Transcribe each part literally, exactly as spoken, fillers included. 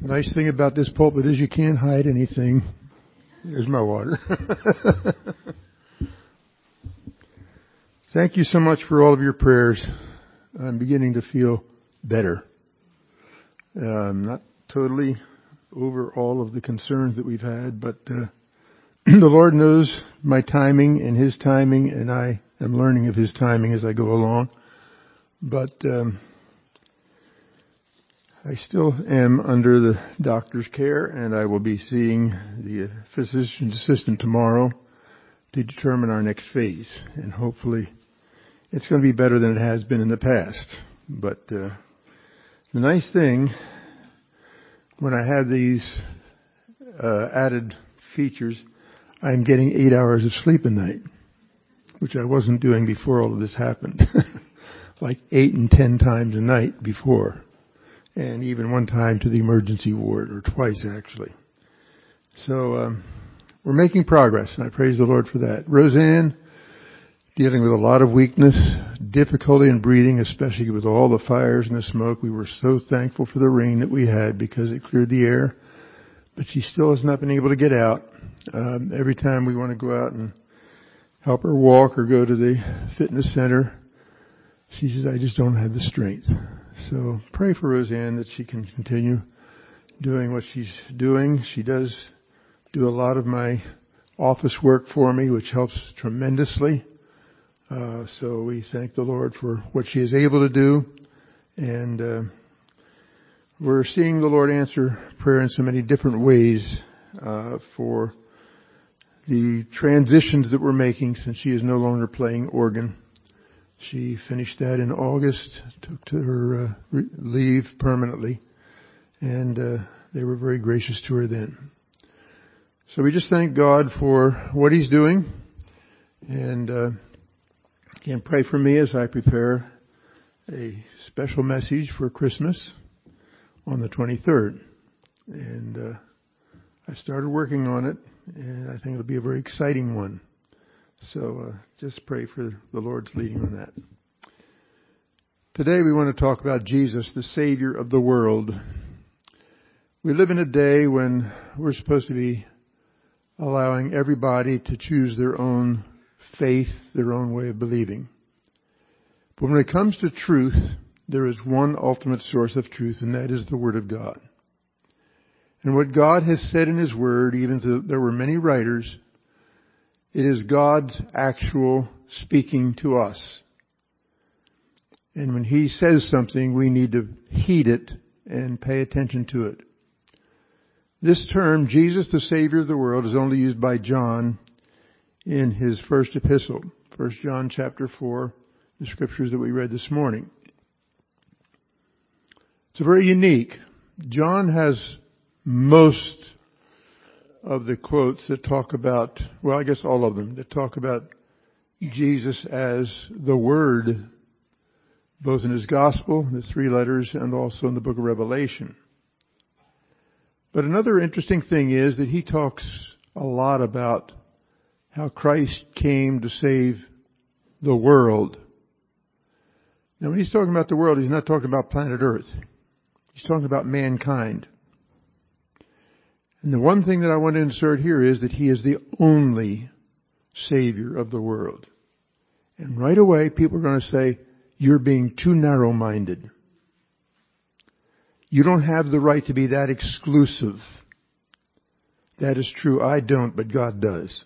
Nice thing about this pulpit is you can't hide anything. There's my water. Thank you so much for all of your prayers. I'm beginning to feel better. Uh, I'm not totally over all of the concerns that we've had, but uh, the Lord knows my timing and His timing, and I am learning of His timing as I go along. But um, I still am under the doctor's care, and I will be seeing the physician's assistant tomorrow to determine our next phase. And hopefully it's going to be better than it has been in the past. But uh, the nice thing, when I have these uh, added features, I'm getting eight hours of sleep a night, which I wasn't doing before all of this happened. Like eight and ten times a night before. And even one time to the emergency ward, or twice actually. So um, we're making progress, and I praise the Lord for that. Roseanne, dealing with a lot of weakness, difficulty in breathing, especially with all the fires and the smoke. We were so thankful for the rain that we had because it cleared the air. But she still has not been able to get out. Um, every time we want to go out and help her walk or go to the fitness center, she says, I just don't have the strength. So pray for Roseanne that she can continue doing what she's doing. She does do a lot of my office work for me, which helps tremendously. Uh, so we thank the Lord for what she is able to do. And uh, we're seeing the Lord answer prayer in so many different ways uh, for the transitions that we're making since she is no longer playing organ. She finished that in August, took to her uh, re- leave permanently, and uh, they were very gracious to her then. So we just thank God for what He's doing, and uh, can pray for me as I prepare a special message for Christmas on the twenty-third. And uh, I started working on it, and I think it'll be a very exciting one. So uh, just pray for the Lord's leading on that. Today we want to talk about Jesus, the Savior of the world. We live in a day when we're supposed to be allowing everybody to choose their own faith, their own way of believing. But when it comes to truth, there is one ultimate source of truth, and that is the Word of God. And what God has said in His Word, even though there were many writers, it is God's actual speaking to us. And when He says something, we need to heed it and pay attention to it. This term, Jesus the Savior of the world, is only used by John in his first epistle. First John chapter four, the scriptures that we read this morning. It's very unique. John has most of the quotes that talk about, well, I guess all of them, that talk about Jesus as the Word, both in his Gospel, the three letters, and also in the book of Revelation. But another interesting thing is that he talks a lot about how Christ came to save the world. Now, when he's talking about the world, he's not talking about planet Earth. He's talking about mankind. And the one thing that I want to insert here is that He is the only Savior of the world. And right away, people are going to say, you're being too narrow-minded. You don't have the right to be that exclusive. That is true. I don't, but God does.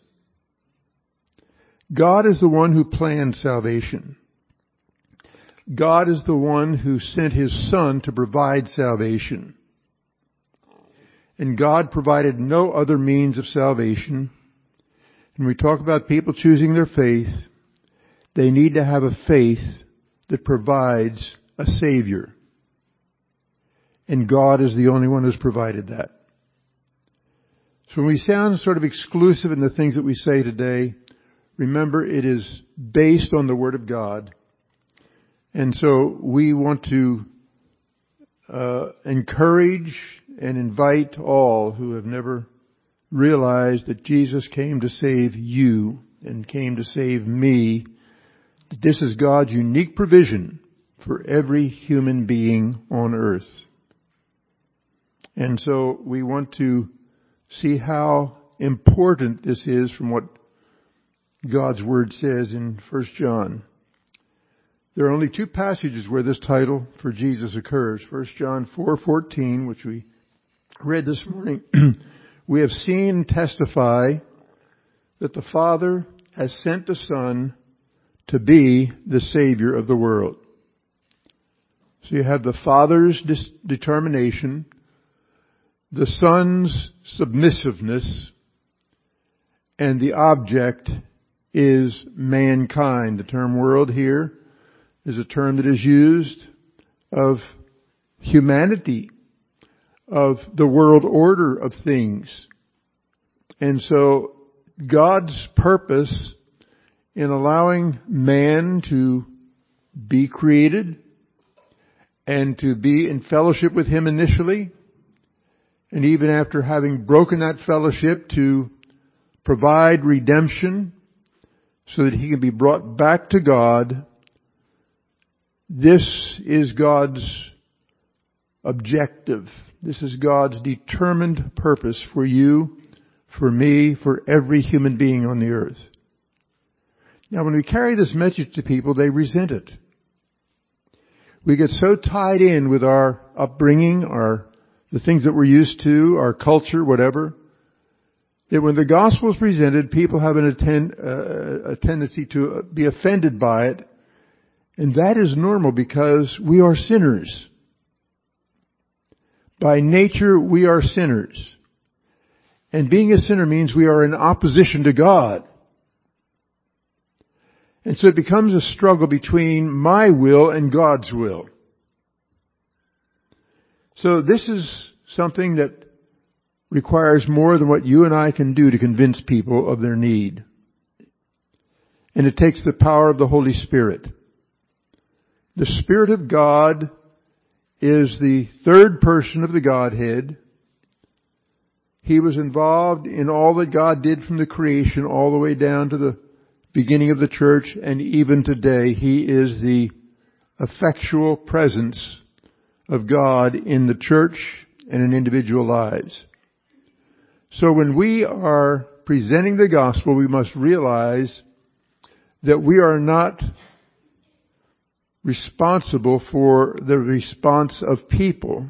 God is the one who planned salvation. God is the one who sent His Son to provide salvation. And God provided no other means of salvation. And we talk about people choosing their faith. They need to have a faith that provides a Savior. And God is the only one who's provided that. So when we sound sort of exclusive in the things that we say today, remember it is based on the Word of God. And so we want to uh, encourage and invite all who have never realized that Jesus came to save you and came to save me. This is God's unique provision for every human being on earth. And so we want to see how important this is from what God's Word says in First John. There are only two passages where this title for Jesus occurs. First John four fourteen, which we read this morning. We have seen and testify that the Father has sent the Son to be the Savior of the world. So you have the Father's dis- determination, the Son's submissiveness, and the object is mankind. The term world here is a term that is used of humanity, of the world order of things. And so God's purpose in allowing man to be created and to be in fellowship with Him initially, and even after having broken that fellowship, to provide redemption so that he can be brought back to God. This is God's objective. This is God's determined purpose for you, for me, for every human being on the earth. Now, when we carry this message to people, they resent it. We get so tied in with our upbringing, our the things that we're used to, our culture, whatever, that when the gospel is presented, people have an attend, uh, a tendency to be offended by it. And that is normal because we are sinners. By nature, we are sinners. And being a sinner means we are in opposition to God. And so it becomes a struggle between my will and God's will. So this is something that requires more than what you and I can do to convince people of their need. And it takes the power of the Holy Spirit. The Spirit of God is the third person of the Godhead. He was involved in all that God did from the creation all the way down to the beginning of the church, and even today He is the effectual presence of God in the church and in individual lives. So when we are presenting the gospel, we must realize that we are not responsible for the response of people.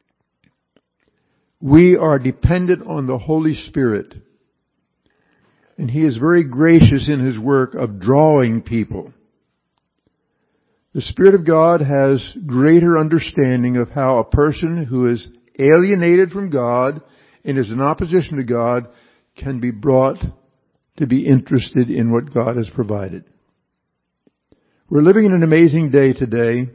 We are dependent on the Holy Spirit. And He is very gracious in His work of drawing people. The Spirit of God has greater understanding of how a person who is alienated from God and is in opposition to God can be brought to be interested in what God has provided. We're living in an amazing day today.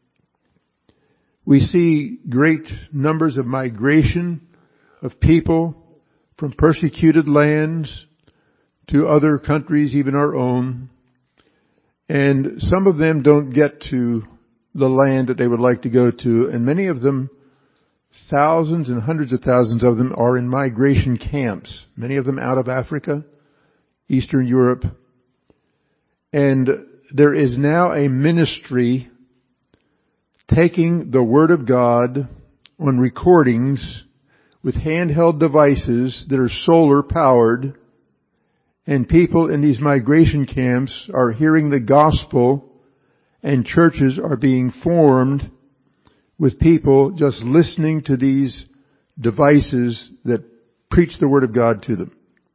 We see great numbers of migration of people from persecuted lands to other countries, even our own. And some of them don't get to the land that they would like to go to. And many of them, thousands and hundreds of thousands of them, are in migration camps. Many of them out of Africa, Eastern Europe. And there is now a ministry taking the Word of God on recordings with handheld devices that are solar powered. And people in these migration camps are hearing the gospel, and churches are being formed with people just listening to these devices that preach the Word of God to them.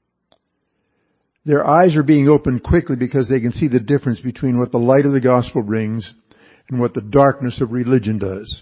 Their eyes are being opened quickly because they can see the difference between what the light of the gospel brings and what the darkness of religion does.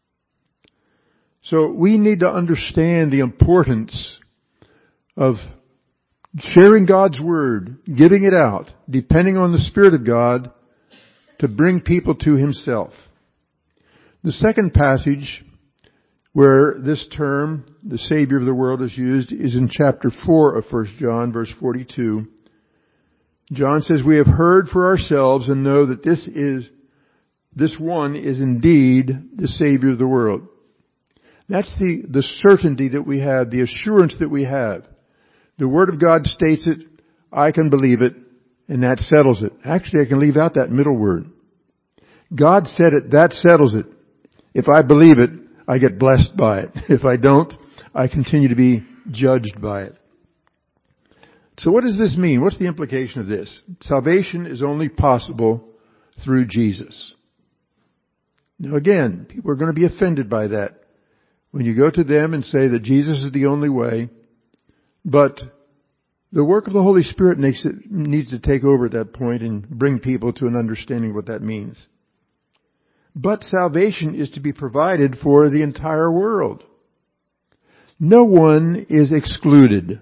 So we need to understand the importance of sharing God's Word, giving it out, depending on the Spirit of God to bring people to Himself. The second passage where this term, the Savior of the world, is used is in chapter four of First John, verse forty-two. John says, "We have heard for ourselves and know that this is, this one is indeed the Savior of the world." That's the, the certainty that we have, the assurance that we have. The Word of God states it, I can believe it, and that settles it. Actually, I can leave out that middle word. God said it, that settles it. If I believe it, I get blessed by it. If I don't, I continue to be judged by it. So what does this mean? What's the implication of this? Salvation is only possible through Jesus. Now again, people are going to be offended by that. When you go to them and say that Jesus is the only way, but the work of the Holy Spirit makes it, needs to take over at that point and bring people to an understanding of what that means. But salvation is to be provided for the entire world. No one is excluded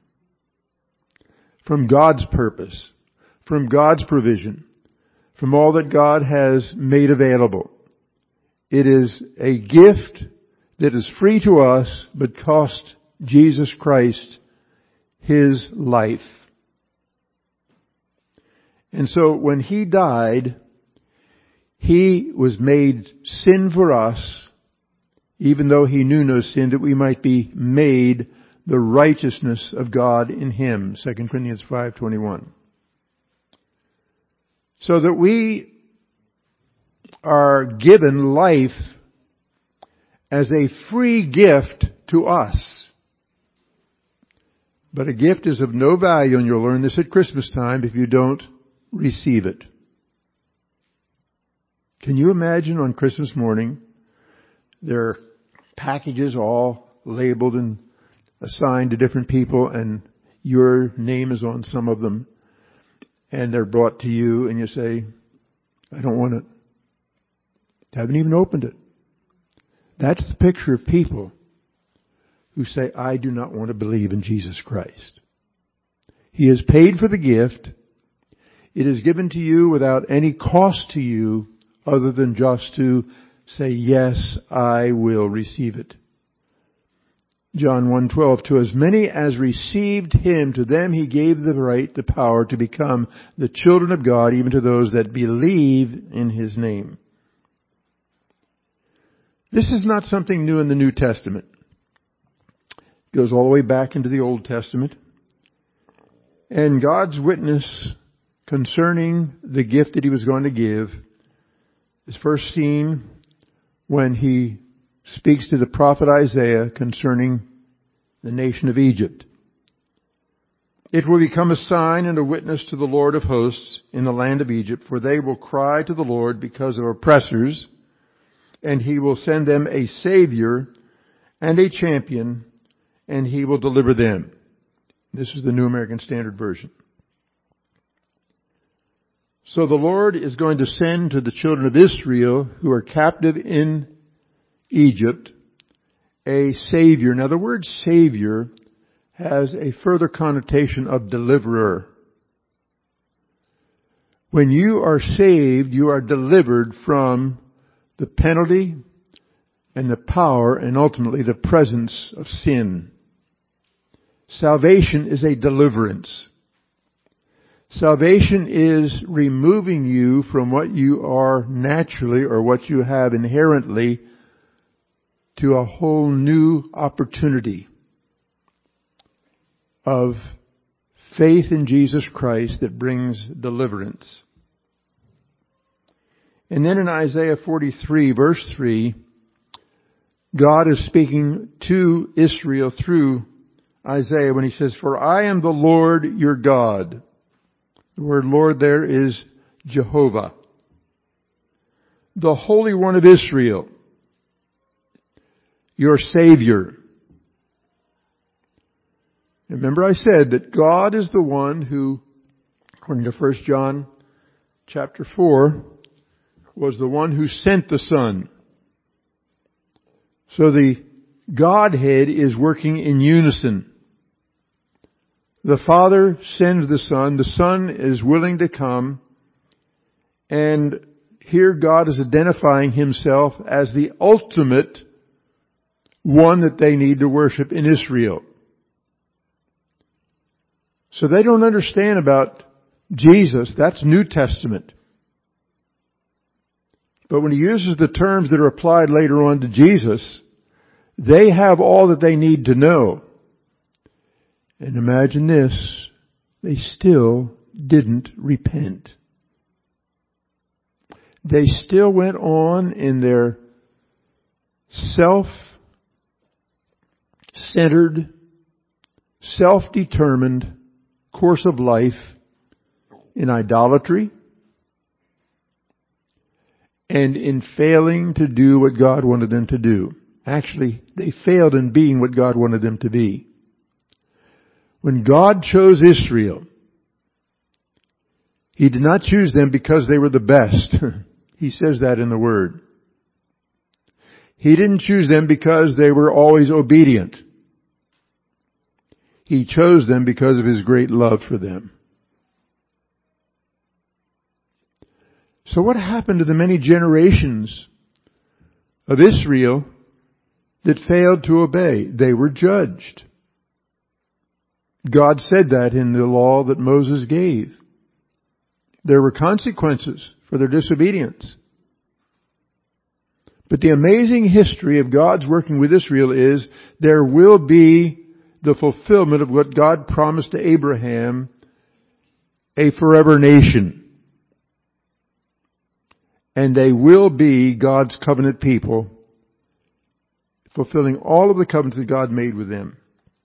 from God's purpose, from God's provision, from all that God has made available. It is a gift that is free to us, but cost Jesus Christ His life. And so when He died, He was made sin for us, even though He knew no sin, that we might be made the righteousness of God in Him. Second Corinthians five twenty-one. So that we are given life as a free gift to us. But a gift is of no value, and you'll learn this at Christmas time, if you don't receive it. Can you imagine on Christmas morning, there are packages all labeled and assigned to different people, and your name is on some of them, and they're brought to you, and you say, I don't want it. Haven't even opened it. That's the picture of people who say, I do not want to believe in Jesus Christ. He has paid for the gift. It is given to you without any cost to you other than just to say, yes, I will receive it. John one twelve, to as many as received Him, to them He gave the right, the power to become the children of God, even to those that believe in His name. This is not something new in the New Testament. It goes all the way back into the Old Testament. And God's witness concerning the gift that He was going to give is first seen when He speaks to the prophet Isaiah concerning the nation of Egypt. It will become a sign and a witness to the Lord of hosts in the land of Egypt, for they will cry to the Lord because of oppressors, and He will send them a Savior and a champion, and He will deliver them. This is the New American Standard Version. So the Lord is going to send to the children of Israel who are captive in Egypt a Savior. Now the word Savior has a further connotation of deliverer. When you are saved, you are delivered from the penalty and the power and ultimately the presence of sin. Salvation is a deliverance. Salvation is removing you from what you are naturally or what you have inherently to a whole new opportunity of faith in Jesus Christ that brings deliverance. And then in Isaiah forty-three, verse three, God is speaking to Israel through Isaiah when He says, for I am the Lord your God. The word Lord there is Jehovah, the Holy One of Israel, your Savior. Remember I said that God is the one who, according to First John chapter four, was the one who sent the Son. So the Godhead is working in unison. The Father sends the Son. The Son is willing to come. And here God is identifying Himself as the ultimate one that they need to worship in Israel. So they don't understand about Jesus. That's New Testament. But when He uses the terms that are applied later on to Jesus, they have all that they need to know. And imagine this, they still didn't repent. They still went on in their self-centered, self-determined course of life in idolatry and in failing to do what God wanted them to do. Actually, they failed in being what God wanted them to be. When God chose Israel, He did not choose them because they were the best. He says that in the Word. He didn't choose them because they were always obedient. He chose them because of His great love for them. So what happened to the many generations of Israel that failed to obey? They were judged. God said that in the law that Moses gave. There were consequences for their disobedience. But the amazing history of God's working with Israel is there will be the fulfillment of what God promised to Abraham, a forever nation. And they will be God's covenant people, fulfilling all of the covenants that God made with them.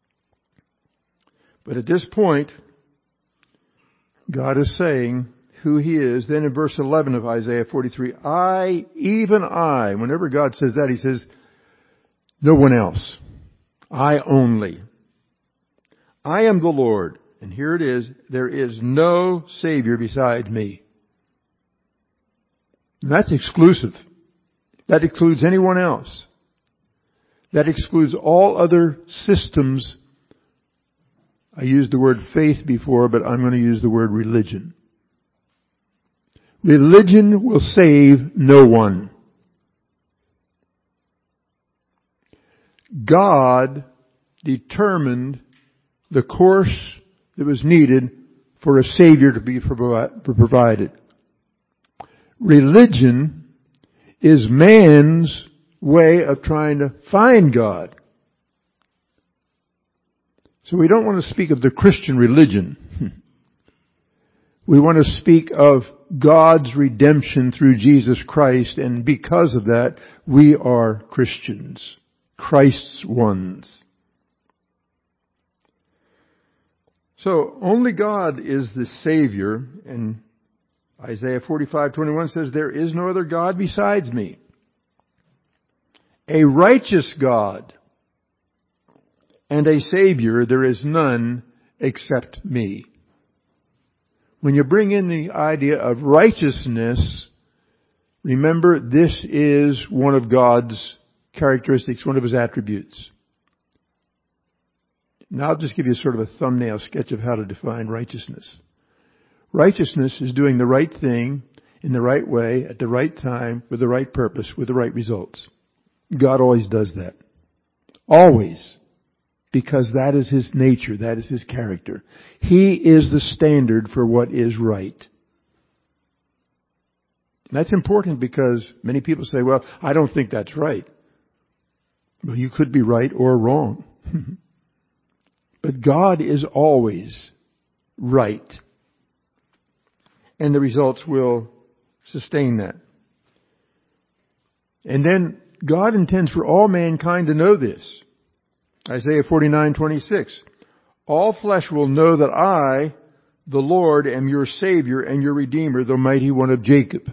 But at this point, God is saying who He is. Then in verse eleven of Isaiah forty-three, I, even I, whenever God says that, He says, no one else. I only. I am the Lord. And here it is, there is no Savior besides me. And that's exclusive. That excludes anyone else. That excludes all other systems. I used the word faith before, but I'm going to use the word religion. Religion will save no one. God determined the course that was needed for a Savior to be provided. Religion is man's way of trying to find God. So we don't want to speak of the Christian religion. We want to speak of God's redemption through Jesus Christ, and because of that, we are Christians, Christ's ones. So only God is the Savior, and Isaiah forty-five twenty-one says, there is no other God besides me. A righteous God and a Savior, there is none except me. When you bring in the idea of righteousness, remember this is one of God's characteristics, one of His attributes. Now I'll just give you sort of a thumbnail sketch of how to define righteousness. Righteousness is doing the right thing in the right way, at the right time, with the right purpose, with the right results. God always does that. Always. Because that is His nature, that is His character. He is the standard for what is right. That's important because many people say, well, I don't think that's right. Well, you could be right or wrong. But God is always right. And the results will sustain that. And then God intends for all mankind to know this. Isaiah forty-nine twenty-six. All flesh will know that I, the Lord, am your Savior and your Redeemer, the mighty one of Jacob.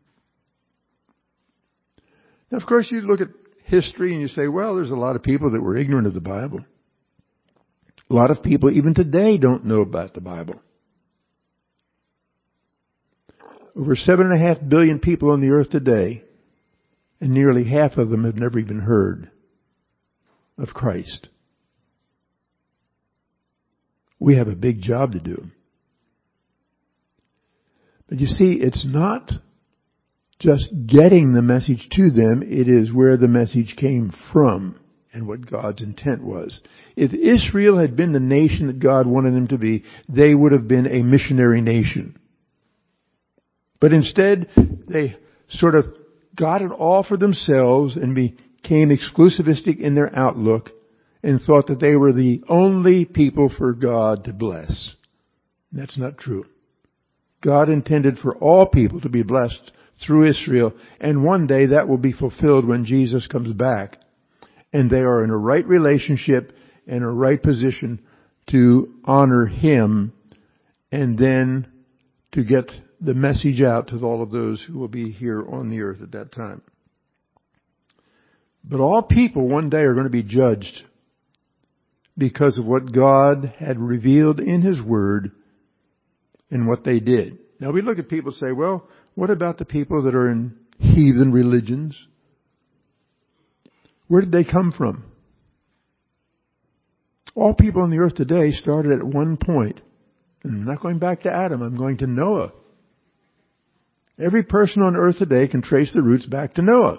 Now, of course, you look at history and you say, well, there's a lot of people that were ignorant of the Bible. A lot of people, even today, don't know about the Bible. Over seven and a half billion people on the earth today, and nearly half of them have never even heard of Christ. We have a big job to do. But you see, it's not just getting the message to them, it is where the message came from and what God's intent was. If Israel had been the nation that God wanted them to be, they would have been a missionary nation. But instead, they sort of got it all for themselves and became exclusivistic in their outlook and thought that they were the only people for God to bless. That's not true. God intended for all people to be blessed through Israel. And one day that will be fulfilled when Jesus comes back. And they are in a right relationship and a right position to honor Him and then to get the message out to all of those who will be here on the earth at that time. But all people one day are going to be judged because of what God had revealed in His Word and what they did. Now we look at people and say, well, what about the people that are in heathen religions? Where did they come from? All people on the earth today started at one point. And I'm not going back to Adam, I'm going to Noah. Every person on earth today can trace the roots back to Noah.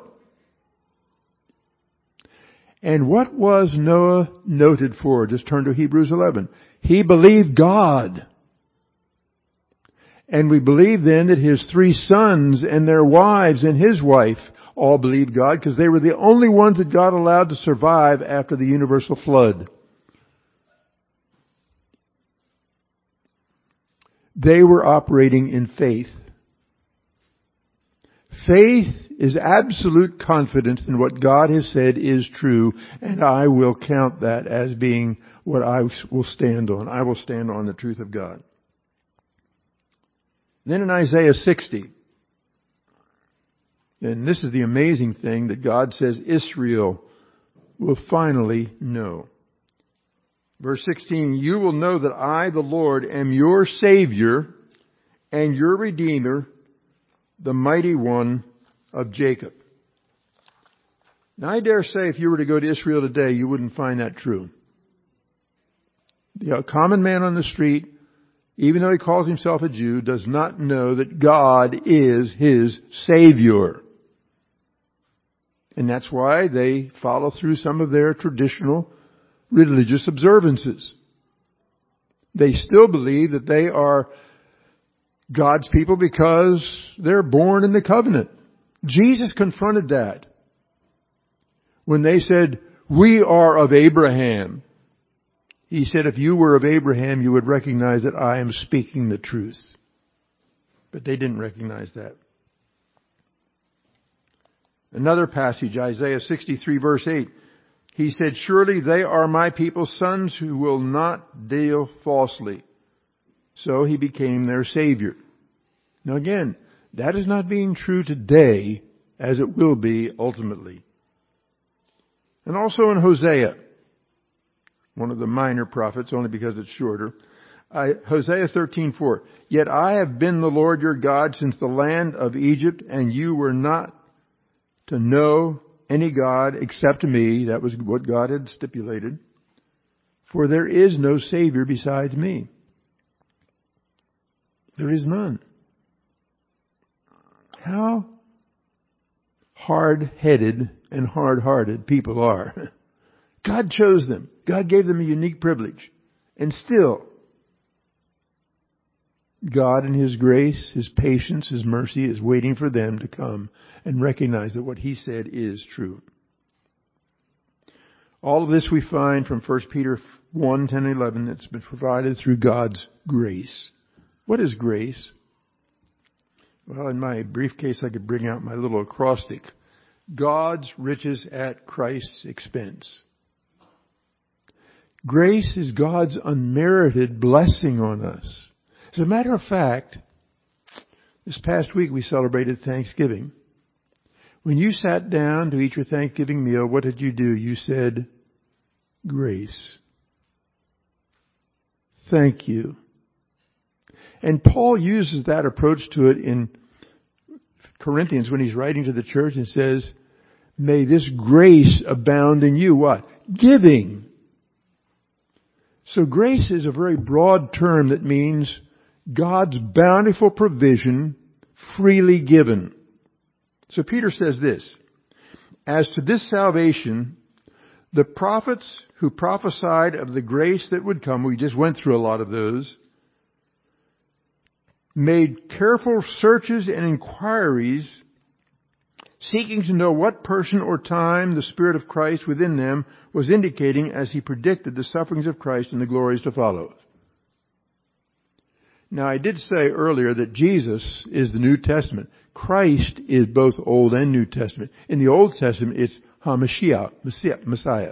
And what was Noah noted for? Just turn to Hebrews eleven. He believed God. And we believe then that his three sons and their wives and his wife all believed God because they were the only ones that God allowed to survive after the universal flood. They were operating in faith. Faith is absolute confidence in what God has said is true, and I will count that as being what I will stand on. I will stand on the truth of God. Then in Isaiah sixty, and this is the amazing thing that God says Israel will finally know. Verse sixteen, you will know that I, the Lord, am your Savior and your Redeemer, the mighty one of Jacob. Now I dare say if you were to go to Israel today, you wouldn't find that true. The common man on the street, even though he calls himself a Jew, does not know that God is his Savior. And that's why they follow through some of their traditional religious observances. They still believe that they are God's people because they're born in the covenant. Jesus confronted that when they said, we are of Abraham. He said, if you were of Abraham, you would recognize that I am speaking the truth. But they didn't recognize that. Another passage, Isaiah sixty-three verse eight. He said, surely they are my people, sons who will not deal falsely. So he became their Savior. Now again, that is not being true today as it will be ultimately. And also in Hosea, one of the minor prophets, only because it's shorter, I, Hosea thirteen four. Yet I have been the Lord your God since the land of Egypt, and you were not to know any God except me. That was what God had stipulated. For there is no Savior besides me. There is none. How hard-headed and hard-hearted people are. God chose them. God gave them a unique privilege. And still, God in His grace, His patience, His mercy is waiting for them to come and recognize that what He said is true. All of this we find from First Peter one, ten, and eleven. It's been provided through God's grace. What is grace? Well, in my briefcase I could bring out my little acrostic. God's riches at Christ's expense. Grace is God's unmerited blessing on us. As a matter of fact, this past week we celebrated Thanksgiving. When you sat down to eat your Thanksgiving meal, what did you do? You said, grace. Thank you. And Paul uses that approach to it in Corinthians when he's writing to the church and says, may this grace abound in you. What? Giving. So grace is a very broad term that means God's bountiful provision freely given. So Peter says this, as to this salvation, the prophets who prophesied of the grace that would come, we just went through a lot of those, made careful searches and inquiries, seeking to know what person or time the Spirit of Christ within them was indicating as He predicted the sufferings of Christ and the glories to follow. Now, I did say earlier that Jesus is the New Testament. Christ is both Old and New Testament. In the Old Testament, it's HaMashiach, Messiah.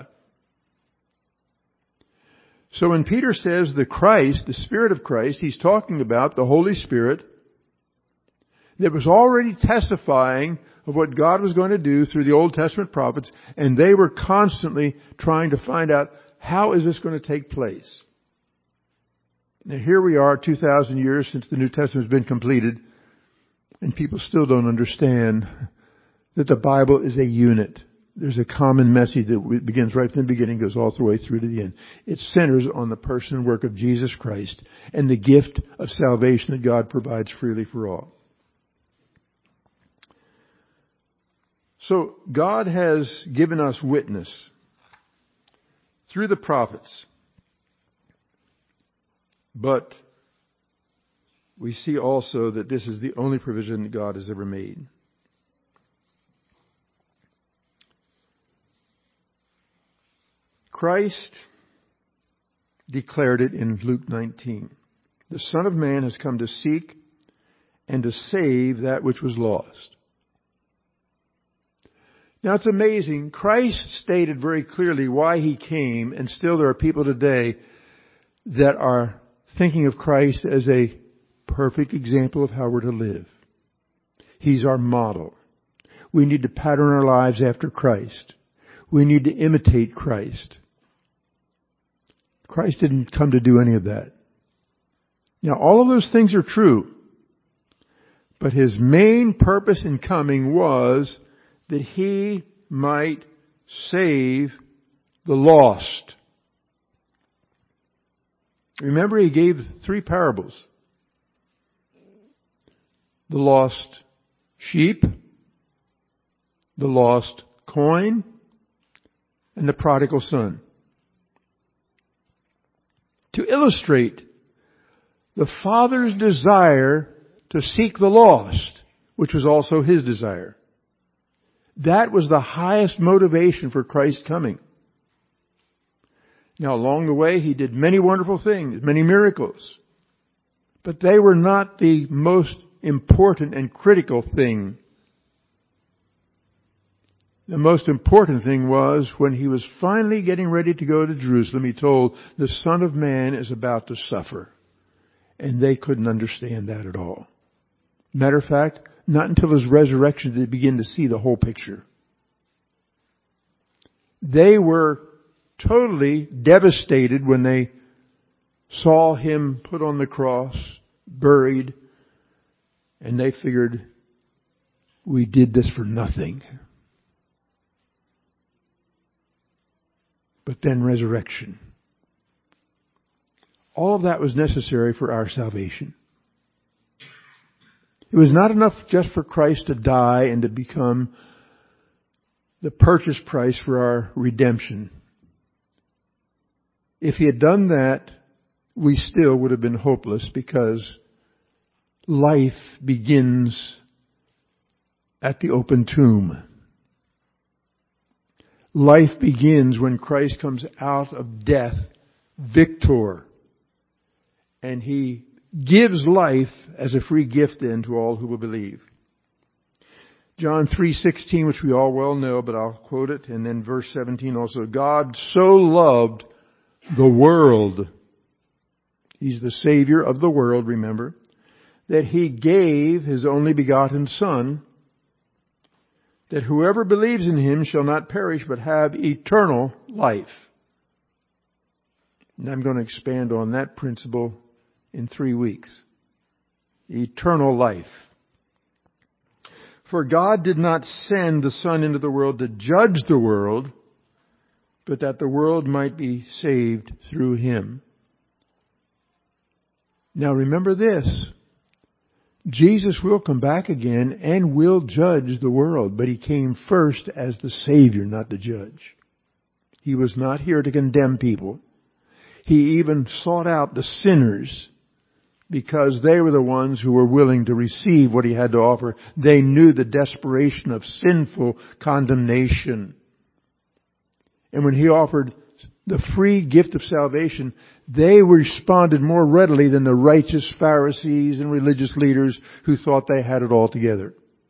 So when Peter says the Christ, the Spirit of Christ, he's talking about the Holy Spirit that was already testifying of what God was going to do through the Old Testament prophets, and they were constantly trying to find out, how is this going to take place? Now here we are, two thousand years since the New Testament has been completed, and people still don't understand that the Bible is a unit. There's a common message that begins right from the beginning, goes all the way through to the end. It centers on the person and work of Jesus Christ and the gift of salvation that God provides freely for all. So God has given us witness through the prophets. But we see also that this is the only provision that God has ever made. Christ declared it in Luke nineteen. The Son of Man has come to seek and to save that which was lost. Now it's amazing. Christ stated very clearly why He came, and still there are people today that are thinking of Christ as a perfect example of how we're to live. He's our model. We need to pattern our lives after Christ. We need to imitate Christ. Christ didn't come to do any of that. Now all of those things are true. But His main purpose in coming was that He might save the lost. Remember, He gave three parables. The lost sheep, the lost coin, and the prodigal son. To illustrate the Father's desire to seek the lost, which was also His desire. That was the highest motivation for Christ's coming. Now, along the way, He did many wonderful things, many miracles. But they were not the most important and critical thing. The most important thing was when He was finally getting ready to go to Jerusalem, He told, the Son of Man is about to suffer. And they couldn't understand that at all. Matter of fact, not until His resurrection did they begin to see the whole picture. They were totally devastated when they saw Him put on the cross, buried, and they figured, we did this for nothing. But then resurrection. All of that was necessary for our salvation. It was not enough just for Christ to die and to become the purchase price for our redemption. If He had done that, we still would have been hopeless, because life begins at the open tomb. Life begins when Christ comes out of death, victor, and He gives life as a free gift then to all who will believe. John three sixteen, which we all well know, but I'll quote it, and then verse seventeen also. God so loved the world. He's the Savior of the world, remember, that He gave His only begotten Son, that whoever believes in Him shall not perish but have eternal life. And I'm going to expand on that principle in three weeks. Eternal life. For God did not send the Son into the world to judge the world, but that the world might be saved through Him. Now remember this. Jesus will come back again and will judge the world, but He came first as the Savior, not the judge. He was not here to condemn people. He even sought out the sinners because they were the ones who were willing to receive what He had to offer. They knew the desperation of sinful condemnation. And when He offered the free gift of salvation, they responded more readily than the righteous Pharisees and religious leaders who thought they had it all together.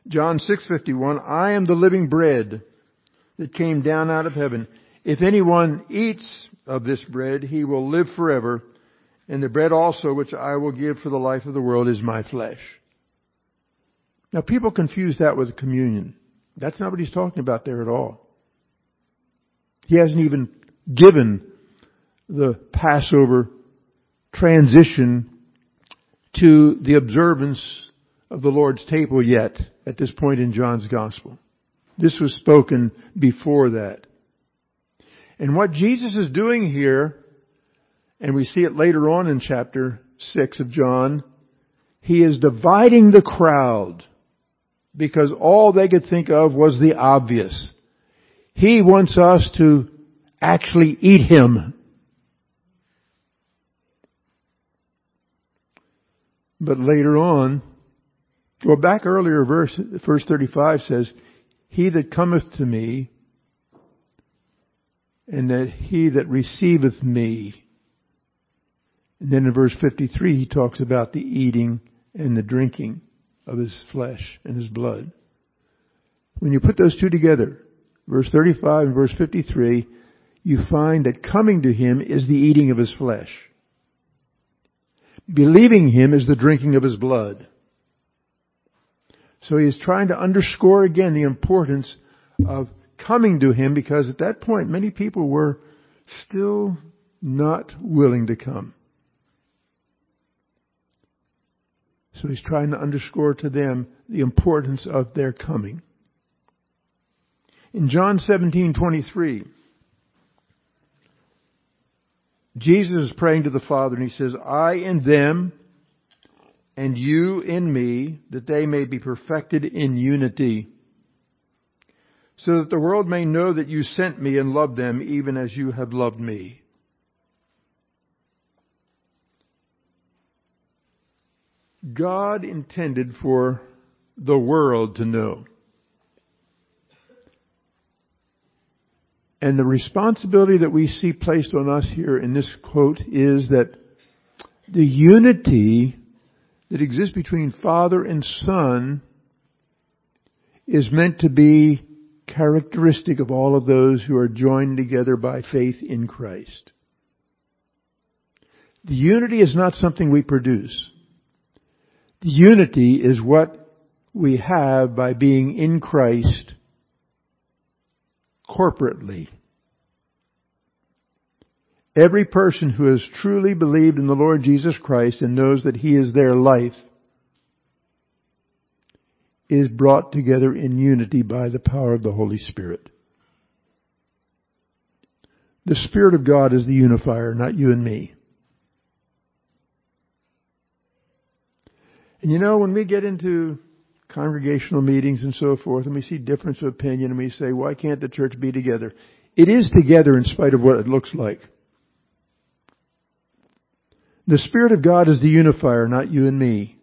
John six fifty-one, I am the living bread that came down out of heaven. If anyone eats of this bread, he will live forever. And the bread also which I will give for the life of the world is my flesh. Now people confuse that with communion. That's not what he's talking about there at all. He hasn't even given the Passover transition to the observance of the Lord's table yet at this point in John's Gospel. This was spoken before that. And what Jesus is doing here, and we see it later on in chapter six of John, he is dividing the crowd because all they could think of was the obvious. He wants us to actually eat Him. But later on, well, back earlier, verse, verse thirty-five says, He that cometh to me, and that he that receiveth me. And then in verse fifty-three, he talks about the eating and the drinking of His flesh and His blood. When you put those two together, verse thirty-five and verse fifty-three, you find that coming to Him is the eating of His flesh. Believing Him is the drinking of His blood. So He is trying to underscore again the importance of coming to Him, because at that point many people were still not willing to come. So He's trying to underscore to them the importance of their coming. In John seventeen twenty-three, Jesus is praying to the Father and He says, I in them and you in me, that they may be perfected in unity, so that the world may know that you sent me and loved them even as you have loved me. God intended for the world to know. And the responsibility that we see placed on us here in this quote is that the unity that exists between Father and Son is meant to be characteristic of all of those who are joined together by faith in Christ. The unity is not something we produce. The unity is what we have by being in Christ corporately. Every person who has truly believed in the Lord Jesus Christ and knows that He is their life is brought together in unity by the power of the Holy Spirit. The Spirit of God is the unifier, not you and me. And you know, when we get into congregational meetings and so forth, and we see difference of opinion, and we say, why can't the church be together? It is together in spite of what it looks like. The Spirit of God is the unifier, not you and me.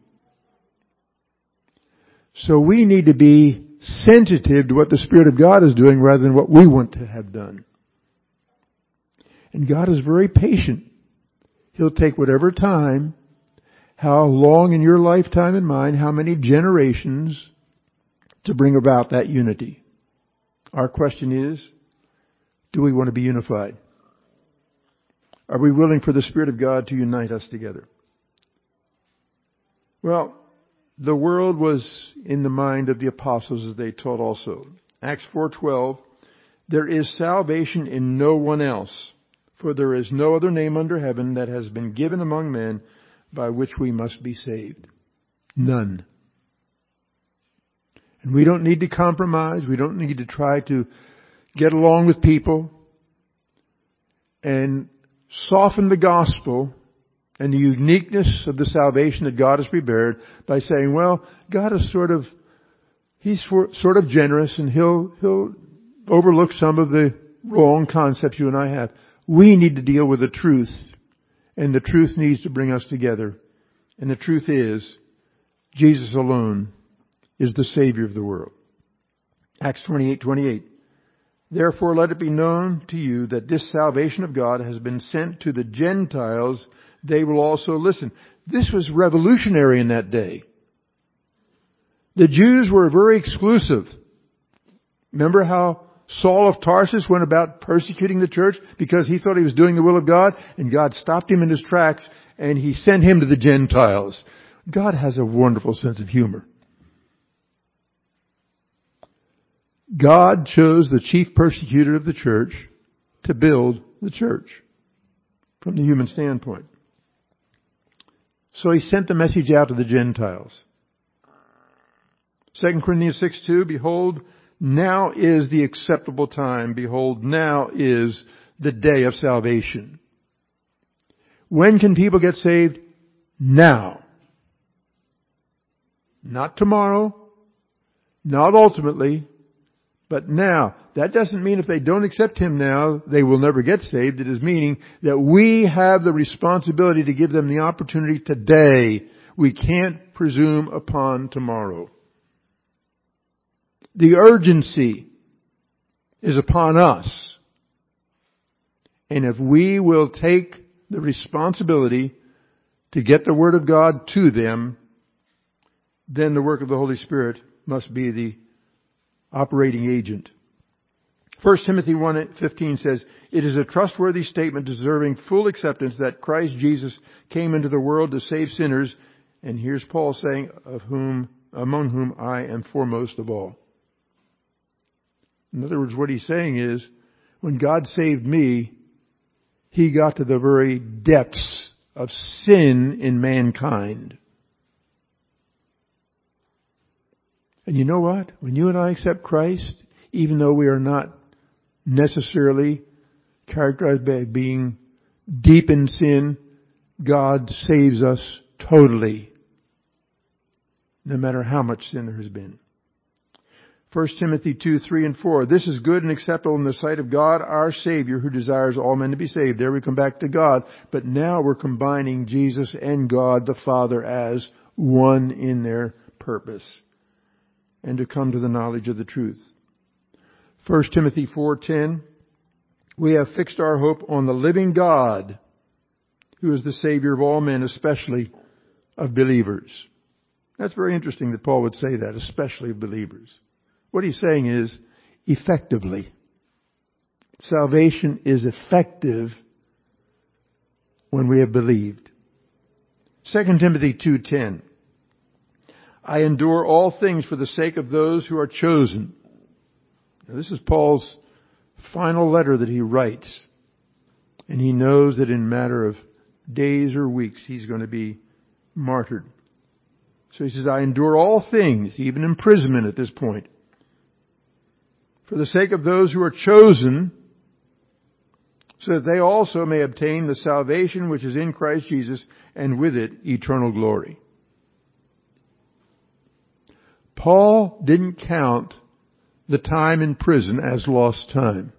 So we need to be sensitive to what the Spirit of God is doing rather than what we want to have done. And God is very patient. He'll take whatever time, how long in your lifetime and mine, how many generations to bring about that unity. Our question is, do we want to be unified? Are we willing for the Spirit of God to unite us together? Well, the world was in the mind of the apostles as they taught also. Acts four twelve, there is salvation in no one else, for there is no other name under heaven that has been given among men by which we must be saved. None. And we don't need to compromise. We don't need to try to get along with people and soften the gospel and the uniqueness of the salvation that God has prepared by saying, well, God is sort of, He's for, sort of generous and He'll, He'll overlook some of the wrong concepts you and I have. We need to deal with the truth, and the truth needs to bring us together. And the truth is, Jesus alone is the Savior of the world. Acts twenty-eight twenty-eight. Therefore let it be known to you that this salvation of God has been sent to the Gentiles. They will also listen. This was revolutionary in that day. The Jews were very exclusive. Remember how Saul of Tarsus went about persecuting the church because he thought he was doing the will of God, and God stopped him in his tracks and he sent him to the Gentiles. God has a wonderful sense of humor. God chose the chief persecutor of the church to build the church from the human standpoint. So he sent the message out to the Gentiles. Second Corinthians six two, behold, now is the acceptable time. Behold, now is the day of salvation. When can people get saved? Now. Not tomorrow. Not ultimately. But now. That doesn't mean if they don't accept Him now, they will never get saved. It is meaning that we have the responsibility to give them the opportunity today. We can't presume upon tomorrow. The urgency is upon us. And if we will take the responsibility to get the Word of God to them, then the work of the Holy Spirit must be the operating agent. First Timothy one fifteen says, it is a trustworthy statement deserving full acceptance that Christ Jesus came into the world to save sinners, and here's Paul saying, of whom, among whom I am foremost of all. In other words, what he's saying is, when God saved me, He got to the very depths of sin in mankind. And you know what? When you and I accept Christ, even though we are not necessarily characterized by being deep in sin, God saves us totally, no matter how much sin there has been. First Timothy two, three and four. This is good and acceptable in the sight of God, our Savior, who desires all men to be saved. There we come back to God. But now we're combining Jesus and God the Father as one in their purpose, and to come to the knowledge of the truth. First Timothy four ten. We have fixed our hope on the living God, who is the Savior of all men, especially of believers. That's very interesting that Paul would say that, especially of believers. What he's saying is, effectively. Salvation is effective when we have believed. Second Timothy two ten. I endure all things for the sake of those who are chosen. Now, this is Paul's final letter that he writes. And he knows that in a matter of days or weeks he's going to be martyred. So he says, I endure all things, even imprisonment at this point, for the sake of those who are chosen, so that they also may obtain the salvation which is in Christ Jesus, and with it eternal glory. Paul didn't count the time in prison as lost time.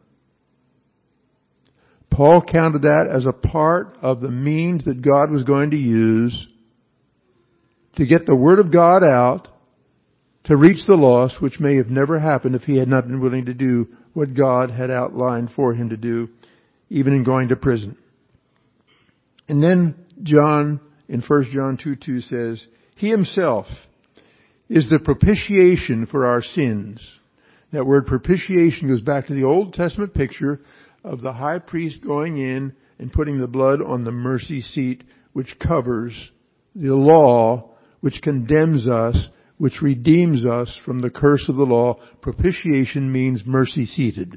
Paul counted that as a part of the means that God was going to use to get the Word of God out, to reach the lost, which may have never happened if he had not been willing to do what God had outlined for him to do, even in going to prison. And then John, in First John two two says, He Himself is the propitiation for our sins. That word propitiation goes back to the Old Testament picture of the high priest going in and putting the blood on the mercy seat, which covers the law, which condemns us, which redeems us from the curse of the law. Propitiation means mercy seated.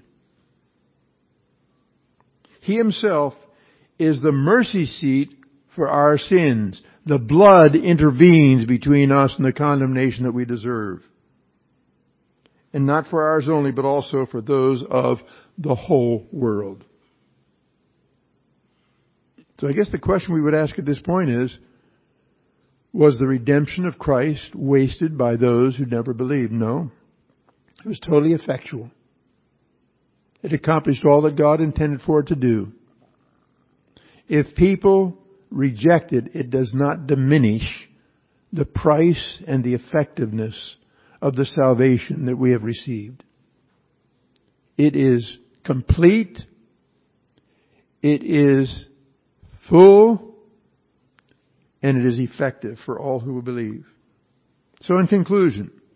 He Himself is the mercy seat for our sins. The blood intervenes between us and the condemnation that we deserve. And not for ours only, but also for those of the whole world. So I guess the question we would ask at this point is, was the redemption of Christ wasted by those who never believed? No. It was totally effectual. It accomplished all that God intended for it to do. If people reject it, it does not diminish the price and the effectiveness of the salvation that we have received. It is complete. It is full. And it is effective for all who will believe. So in conclusion,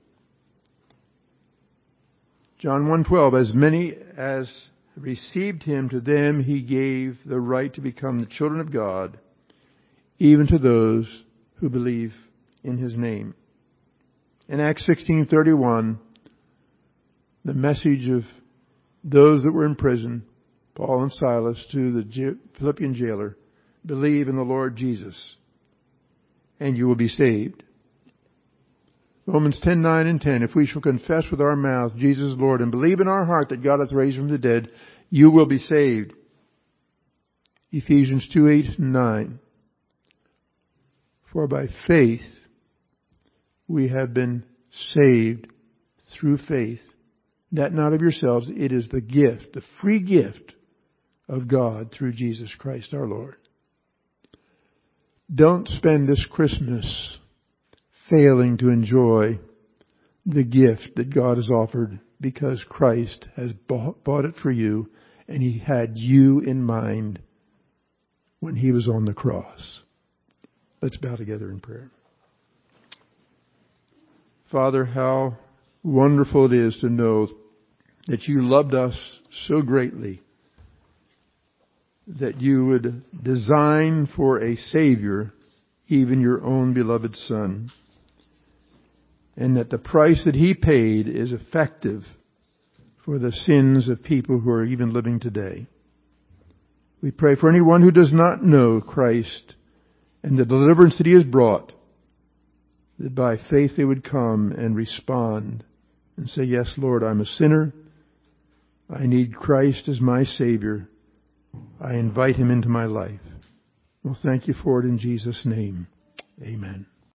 John one twelve, as many as received him, to them he gave the right to become the children of God, even to those who believe in his name. In Acts sixteen thirty-one, the message of those that were in prison, Paul and Silas, to the Philippian jailer, believe in the Lord Jesus, and you will be saved. Romans ten nine and ten, if we shall confess with our mouth Jesus is Lord and believe in our heart that God hath raised him from the dead, you will be saved. Ephesians two eight and nine, for by faith we have been saved through faith, that not of yourselves, it is the gift, the free gift of God through Jesus Christ our Lord. Don't spend this Christmas failing to enjoy the gift that God has offered, because Christ has bought it for you, and he had you in mind when he was on the cross. Let's bow together in prayer. Father, how wonderful it is to know that you loved us so greatly that you would design for a Savior even your own beloved Son, and that the price that he paid is effective for the sins of people who are even living today. We pray for anyone who does not know Christ and the deliverance that he has brought, that by faith they would come and respond and say, yes, Lord, I'm a sinner. I need Christ as my Savior. I invite him into my life. Well, thank you for it in Jesus' name. Amen.